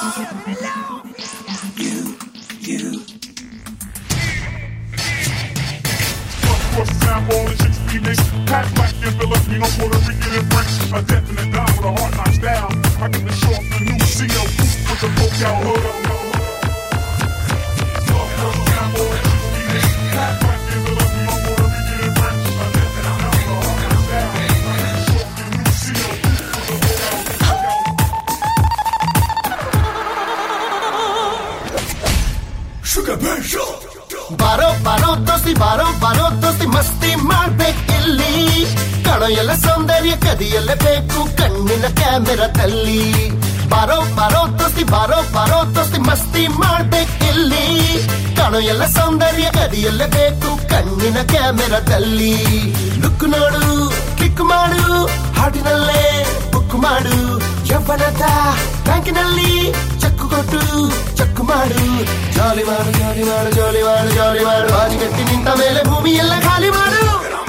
ಬಾರೋ ಬಾರೋ ದೋಸ್ತಿ ಬಾರೋ ಬಾರೋ ದೋಸ್ತಿ ಮಸ್ತಿ ಮಾಡ್ಬೇಕು ಇಲ್ಲಿ ಕಾಣೋ ಎಲ್ಲ ಸೌಂದರ್ಯ ಕದಿಯಲೇಬೇಕು ಕಣ್ಣಿನ ಕ್ಯಾಮೆರಾದಲ್ಲಿ ಬಾರೋ ಬಾರೋ ದೋಸ್ತಿ ಬಾರೋ ಬಾರೋ ದೋಸ್ತಿ ಮಸ್ತಿ ಮಾಡ್ಬೇಕು ಇಲ್ಲಿ ಕಾಣೋ ಎಲ್ಲ ಸೌಂದರ್ಯ ಕದಿಯಲೇಬೇಕು ಕಣ್ಣಿನ ಕ್ಯಾಮೆರಾದಲ್ಲಿ ಲುಕ್ ನೋಡು ಕ್ಲಿಕ್ ಮಾಡು ಹಾಟಿನಲ್ಲೇ ಬುಕ್ ಮಾಡು ಯವ್ವನದ ಬ್ಯಾಂಕಿನಲ್ಲಿ ಚೆಕ್ ಕೊಟ್ಟು ಚೆಕ್ ಮಾಡು ಜಾಲಿ ಮಾಡು ಜಾಲಿ ಮಾಡು ಜಾಲಿ ಮಾಡು ಜಾಲಿ ಮಾಡು ಬಾಜಿಗಟ್ಟಿ ನಿಂತ ಮೇಲೆ ಭೂಮಿ ಎಲ್ಲ ಖಾಲಿ ಮಾಡು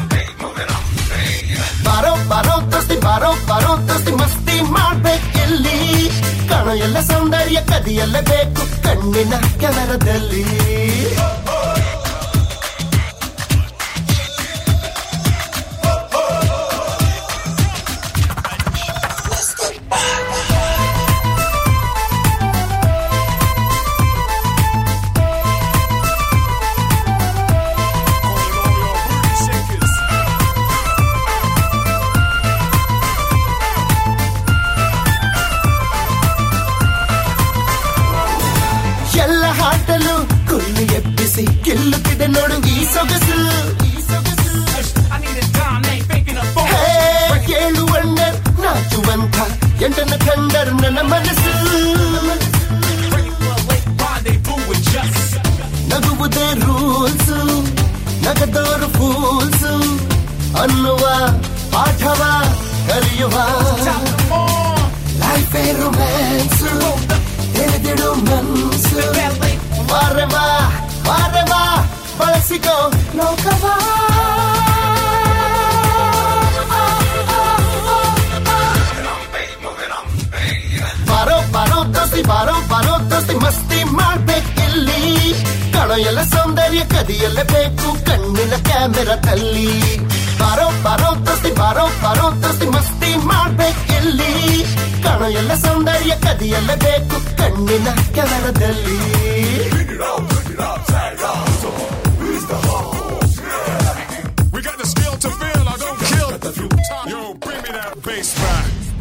ಬಾರೋ ಬಾರೋ ದೋಸ್ತಿ ಬಾರೋ ಬಾರೋ ದೋಸ್ತಿ ಮಸ್ತಿ ಮಾಡ್ಬೇಕು ಇಲ್ಲಿ ಕಾಣೋ ಎಲ್ಲ ಸೌಂದರ್ಯ ಕದಿಯಲೇಬೇಕು ಕಣ್ಣಿನ ಕ್ಯಾಮೆರಾದಲ್ಲಿ ಗೆಲ್ಲುತ್ತಿದೆ ನೋಡು ಈ ಸೊಗಸು ಏಳು ವಂಡರ್ ನಾಚುವಂತ ಎಂಟನ ಕಂಡರ್ ನನ್ನ ಮನಸ್ಸು ನಗುವುದೇ ರೂಲ್ಸು ನಗದೋರು ಫೂಲ್ಸು ಅನ್ನುವ ಪಾಠವ ಕಲಿಯುವ ಲೈಫೇ ರೊಮ್ಯಾನ್ಸು ತಿಳಿದಿಡು ಮನ್ಸು ವಾರವಾ ವಾರವಾ ಬಳಸಿಕೋ ಲೋಕವಾ ಬಾರೋ ಬಾರೋ ದೋಸ್ತಿ ಬಾರೋ ಬಾರೋ ದೋಸ್ತಿ ಮಸ್ತಿ ಮಾಡ್ಬೇಕು ಇಲ್ಲಿ ಕಾಣೋ ಎಲ್ಲ ಸೌಂದರ್ಯ ಕದಿಯಲೇಬೇಕು ಕಣ್ಣಿನ ಕ್ಯಾಮೆರಾದಲ್ಲಿ ಬಾರೋ ಬಾರೋ ದೋಸ್ತಿ ಬಾರೋ ಬಾರೋ ದೋಸ್ತಿ ಮಸ್ತಿ ಮಾಡ್ಬೇಕು ಇಲ್ಲಿ ಕಾಣೋ ಎಲ್ಲ ಸೌಂದರ್ಯ ಕದಿಯಲೇಬೇಕು ಕಣ್ಣಿನ ಕ್ಯಾಮೆರಾದಲ್ಲಿ We got the skill to feel, I don't kill. Yo, bring me that bass back.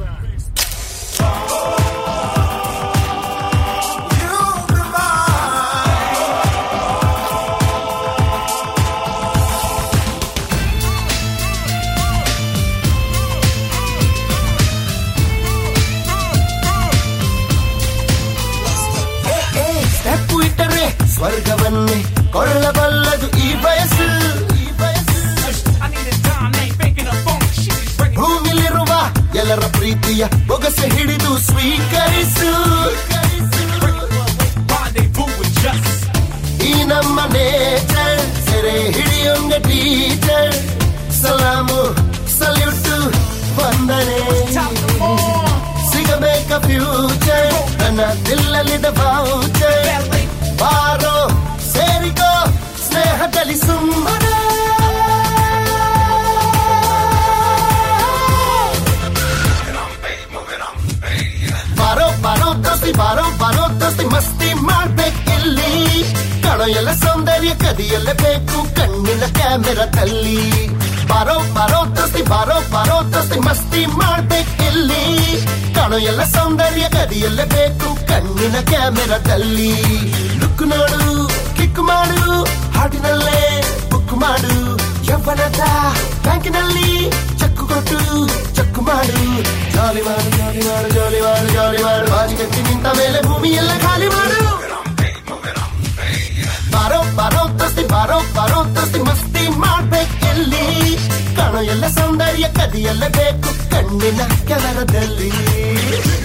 Step ಇಟ್ಟರೆ ಸ್ವರ್ಗವನ್ನೇ ಕೊಳ್ಳಬಲ್ಲದು ಈ ವಯಸ್ಸು ಭೂಮಿಲಿರುವ ಎಲ್ಲರ ಪ್ರೀತಿಯ ಬೊಗಸೆ ಹಿಡಿದು ಸ್ವೀಕರಿಸು ಈ ನಮ್ಮ ನೇಚರ್ ಸೆರೆ ಹಿಡಿಯೊಂಗ ಟೀಚರ್ ಸಲಾಮು ಸಲ್ಯೂಟು ವಂದನೆ ಸಿಗಬೇಕ ಫ್ಯೂಚರ್ ನನ್ನ ದಿಲ್ಲಲ್ಲಿದ ವೌಚರ್ ಬಾರೋ ಸೇರಿಕೋ ಸ್ನೇಹದಲ್ಲಿ ಸುಮ್ಮನೆ ಬಾರೋ ಬಾರೋ ದೋಸ್ತಿ ಬಾರೋ ಬಾರೋ ದೋಸ್ತಿ ಮಸ್ತಿ ಮಾಡ್ಬೇಕು ಇಲ್ಲಿ ಕಾಣೋ ಎಲ್ಲ ಸೌಂದರ್ಯ ಕದಿಯಲೇಬೇಕು ಕಣ್ಣಿನ ಕ್ಯಾಮೆರಾದಲ್ಲಿ ಬಾರೋ ಬಾರೋ ದೋಸ್ತಿ ಬಾರೋ ಬಾರೋ ದೋಸ್ತಿ ಮಸ್ತಿ ಮಾಡ್ಬೇಕು ಇಲ್ಲಿ ಕಾಣೋ ಎಲ್ಲ ಸೌಂದರ್ಯ ಕದಿಯಲೇಬೇಕು ಕಣ್ಣಿನ ಕ್ಯಾಮೆರಾದಲ್ಲಿ ಲುಕ್ ನೋಡು ಕ್ಲಿಕ್ ಮಾಡು ಹಾಟಿನಲ್ಲೇ ಬುಕ್ ಮಾಡು ಯವ್ವನದ ಬ್ಯಾಂಕಿನಲ್ಲಿ ಚೆಕ್ ಕೊಟ್ಟು ಚೆಕ್ ಮಾಡು ಜಾಲಿ ಮಾಡು ಜಾಲಿ ಮಾಡು ಜಾಲಿ ಮಾಡು ಜಾಲಿ ಮಾಡು ಬಾಜಿಗಟ್ಟಿ ನಿಂತ ಮೇಲೆ ಭೂಮಿ ಎಲ್ಲ ಖಾಲಿ ಮಾಡು ಬಾರೋ ಬಾರೋ ದೋಸ್ತಿ ಬಾರೋ ಬಾರೋ ದೋಸ್ತಿ ಮಸ್ತಿ ಮಾಡ್ಬೇಕು ಇಲ್ಲಿ ಕಾಣೋ ಎಲ್ಲ ಸೌಂದರ್ಯ ಕದಿಯಲೇಬೇಕು ಕಣ್ಣಿನ ಕ್ಯಾಮೆರಾದಲ್ಲಿ